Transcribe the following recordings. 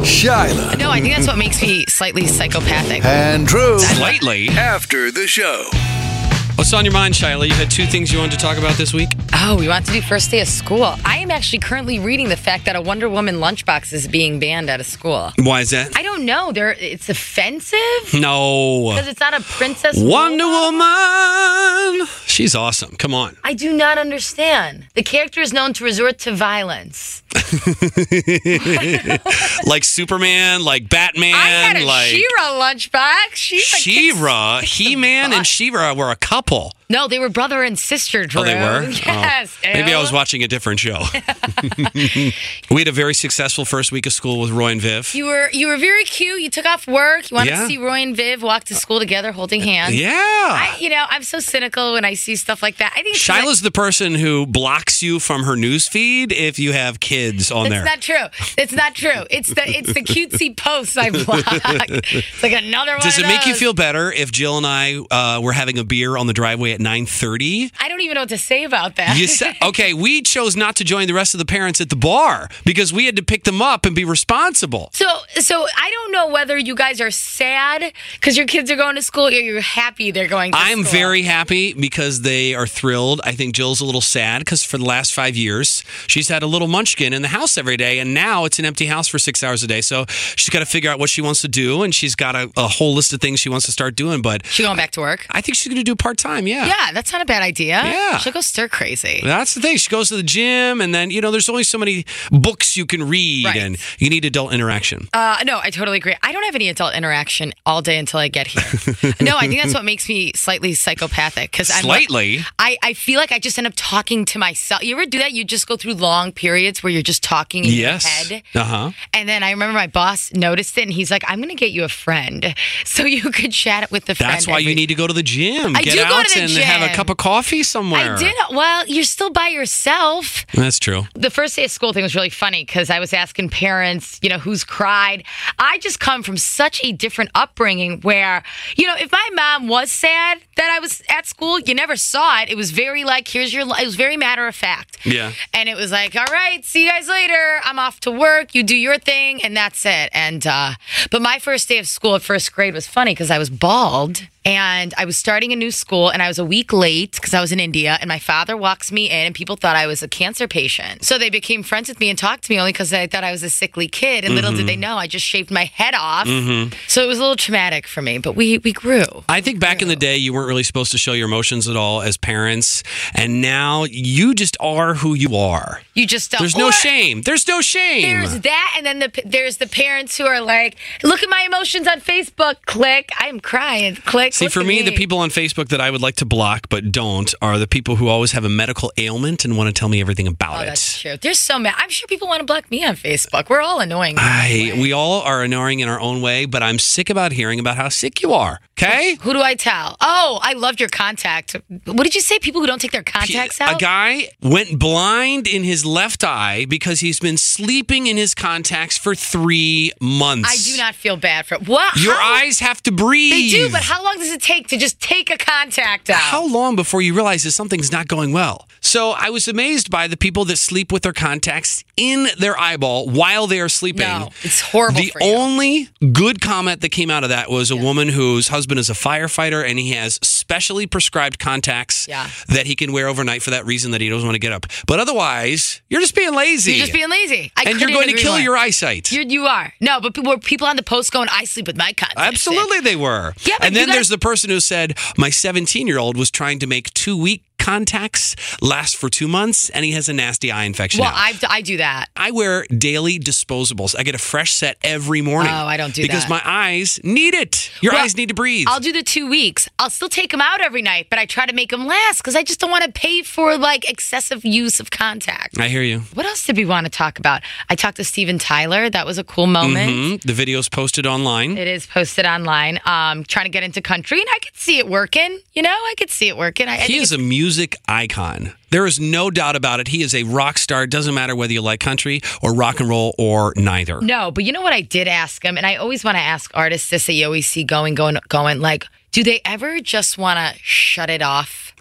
Shyla. No, I think that's what makes me slightly psychopathic. And Drew. Slightly. After the show. What's on your mind, Shyla? You had two things you wanted to talk about this week? Oh, we want to do first day of school. I am actually currently reading the fact that a Wonder Woman lunchbox is being banned out of school. Why is that? I don't know. It's offensive? No. Because it's not a princess Wonder robot? Woman. She's awesome. Come on. I do not understand. The character is known to resort to violence. Like Superman, like Batman. I had a like She-Ra lunchbox. She-Ra. He-Man and She-Ra were a couple. No, they were brother and sister, Drew. Oh, they were? Yes. Oh. Maybe I was watching a different show. We had a very successful first week of school with Roy and Viv. You were very cute. You took off work. You wanted Yeah. to see Roy and Viv walk to school together holding hands. Yeah. I'm so cynical when I see stuff like that. I think Shyla's the person who blocks you from her news feed if you have kids on there. It's not true. It's not true. It's the cutesy posts I block. It's like another one. Does of it make you those. feel better if Jill and I were having a beer on the driveway at 9:30? I don't even know what to say about that. Okay, we chose not to join the rest of the parents at the bar because we had to pick them up and be responsible. So I don't know whether you guys are sad because your kids are going to school or you're happy they're going to school. I'm very happy because they are thrilled. I think Jill's a little sad because for the last 5 years, she's had a little munchkin in the house every day, and now it's an empty house for 6 hours a day. So she's got to figure out what she wants to do, and she's got a whole list of things she wants to start doing. But She going back to work? I think she's going to do part-time, Yeah, that's not a bad idea. Yeah. She'll go stir crazy. That's the thing. She goes to the gym, and then, there's only so many books you can read, Right. and you need adult interaction. No, I totally agree. I don't have any adult interaction all day until I get here. No, I think that's what makes me slightly psychopathic. Slightly? I feel like I just end up talking to myself. You ever do that? You just go through long periods where you're just talking in your head. Uh-huh. And then I remember my boss noticed it, and he's like, I'm going to get you a friend so you could chat with the friend. That's why you need to go to the gym. I Get do go out to the and gym. have a cup of coffee somewhere. I did. Well, you're still by yourself. That's true. The first day of school thing was really funny because I was asking parents, who's cried. I just come from such a different upbringing where, if my mom was sad that I was at school, you never saw it. It was very like, it was very matter of fact. Yeah. And it was like, all right, see you guys later. I'm off to work. You do your thing. And that's it. And, but my first day of school at first grade was funny because I was bald. And I was starting a new school, and I was a week late because I was in India, and my father walks me in, and people thought I was a cancer patient. So they became friends with me and talked to me only because they thought I was a sickly kid, and little did they know I just shaved my head off. So it was a little traumatic for me, but we grew. I think back in the day, you weren't really supposed to show your emotions at all as parents, and now you just are who you are. You just don't. There's no shame. There's no shame. There's that, and then there's the parents who are like, look at my emotions on Facebook, click. I'm crying, click. See, for me, the people on Facebook that I would like to block but don't are the people who always have a medical ailment and want to tell me everything about Oh, it. that's true. There's so many. I'm sure people want to block me on Facebook. We're all annoying. We all are annoying in our own way, but I'm sick about hearing about how sick you are. Okay? Who do I tell? Oh, I loved your contact. What did you say? People who don't take their contacts out? A guy went blind in his left eye because he's been sleeping in his contacts for 3 months. I do not feel bad for what. Your eyes have to breathe. They do, but how long does it take to just take a contact out? How long before you realize that something's not going well? So I was amazed by the people that sleep with their contacts in their eyeball while they are sleeping. No, it's horrible The for you. only good comment that came out of that was a woman whose husband is a firefighter and he has specially prescribed contacts that he can wear overnight for that reason that he doesn't want to get up. But otherwise, you're just being lazy. You're just being lazy. And you're going to kill your eyesight. You are. No, but were people on the post going, I sleep with my contacts? Absolutely they were. Yeah, but and then there's the person who said, my 17-year-old was trying to make 2-week contacts last for 2 months, and he has a nasty eye infection Well, now. I do that. I wear daily disposables. I get a fresh set every morning. Oh, I don't do because that. my eyes need it. Your eyes need to breathe. I'll do the 2 weeks. I'll still take them out every night, but I try to make them last because I just don't want to pay for excessive use of contact. I hear you. What else did we want to talk about? I talked to Steven Tyler. That was a cool moment. The video's posted online. It is posted online. Trying to get into country, and I could see it working. I could see it working. He is a music icon. There is no doubt about it. He is a rock star. It doesn't matter whether you like country or rock and roll or neither. No, but you know what I did ask him, and I always want to ask artists this that you always see going, like, do they ever just want to shut it off?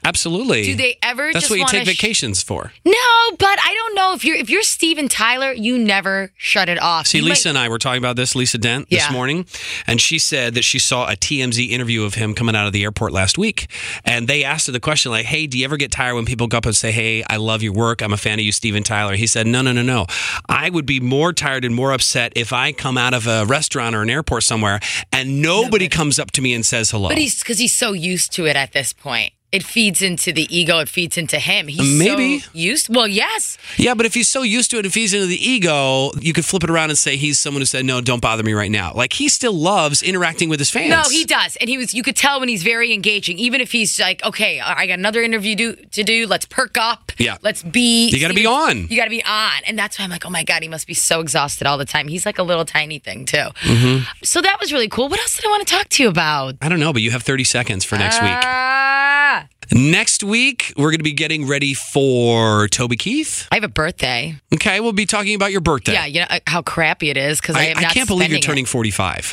Absolutely. Do they ever That's just what you want take vacations for. No, but I don't know if you're Steven Tyler, you never shut it off. See, Lisa and I were talking about this, Lisa Dent, this morning, and she said that she saw a TMZ interview of him coming out of the airport last week, and they asked her the question like, hey, do you ever get tired when people go up and say, hey, I love your work, I'm a fan of you, Steven Tyler? He said, no. I would be more tired and more upset if I come out of a restaurant or an airport somewhere and nobody comes up to me and says hello. But because he's so used to it at this point. It feeds into the ego. It feeds into him. He's Maybe. so used. Well, yes. Yeah, but if he's so used to it, it feeds into the ego, you could flip it around and say he's someone who said, no, don't bother me right now. Like, he still loves interacting with his fans. No, he does. And you could tell when he's very engaging, even if he's like, okay, I got another interview to do. Let's perk up. Yeah. Let's be. You got to be on. You got to be on. And that's why I'm like, oh my God, he must be so exhausted all the time. He's like a little tiny thing, too. Mm-hmm. So that was really cool. What else did I want to talk to you about? I don't know, but you have 30 seconds for next week. Next week, we're going to be getting ready for Toby Keith. I have a birthday. Okay, we'll be talking about your birthday. Yeah, you know how crappy it is because I can't believe you're turning 45.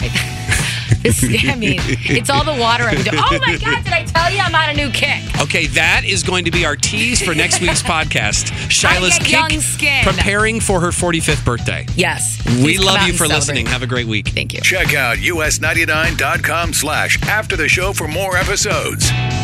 It's all the water I'm doing. Oh my God, did I tell you I'm on a new kick? Okay, that is going to be our tease for next week's podcast. Shyla's young skin. Preparing for her 45th birthday. Yes. We love you for listening. Have a great week. Thank you. Check out us99.com/after the show for more episodes.